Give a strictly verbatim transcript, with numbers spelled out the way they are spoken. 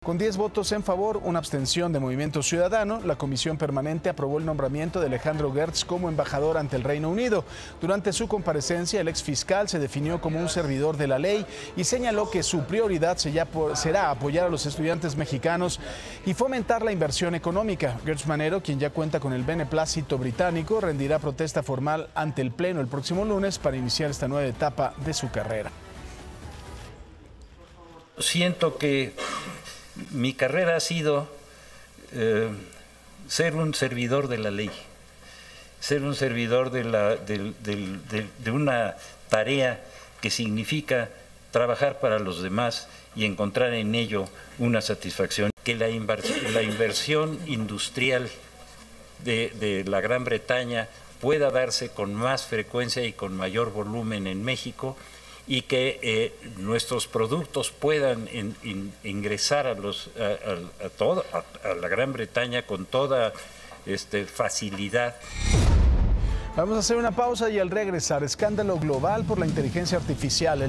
Con diez votos en favor, una abstención de Movimiento Ciudadano, la Comisión Permanente aprobó el nombramiento de Alejandro Gertz como embajador ante el Reino Unido. Durante su comparecencia, el exfiscal se definió como un servidor de la ley y señaló que su prioridad será apoyar a los estudiantes mexicanos y fomentar la inversión económica. Gertz Manero, quien ya cuenta con el beneplácito británico, rendirá protesta formal ante el Pleno el próximo lunes para iniciar esta nueva etapa de su carrera. Siento que mi carrera ha sido eh, ser un servidor de la ley, ser un servidor de, la, de, de, de, de una tarea que significa trabajar para los demás y encontrar en ello una satisfacción. Que la inversión, la inversión industrial de, de la Gran Bretaña pueda darse con más frecuencia y con mayor volumen en México, y que eh, nuestros productos puedan in, in, ingresar a, los, a, a, a, todo, a, a la Gran Bretaña con toda este, facilidad. Vamos a hacer una pausa y al regresar, escándalo global por la inteligencia artificial.